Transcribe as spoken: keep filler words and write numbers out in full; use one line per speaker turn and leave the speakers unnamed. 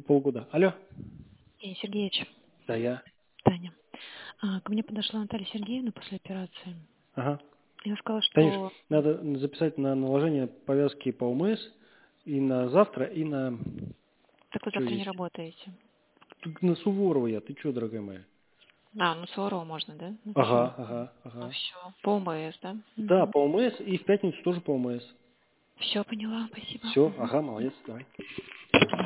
полгода. Алло.
Евгений Сергеевич.
Да, я.
Таня. А, ко мне подошла Наталья Сергеевна после операции.
Ага.
Я сказала,
Танюш,
что...
надо записать на наложение повязки по ОМС и на завтра, и на...
Так вы
Что
завтра не
есть?
работаете.
На Суворова я. Ты что, дорогая моя?
А, ну Суворова можно, да?
Ага,
Напишу.
ага,
Ну
ага.
все. По ОМС, да?
Да,
Угу.
по ОМС и в пятницу тоже по ОМС.
Все, поняла, спасибо.
Все,
Угу.
ага, молодец, давай.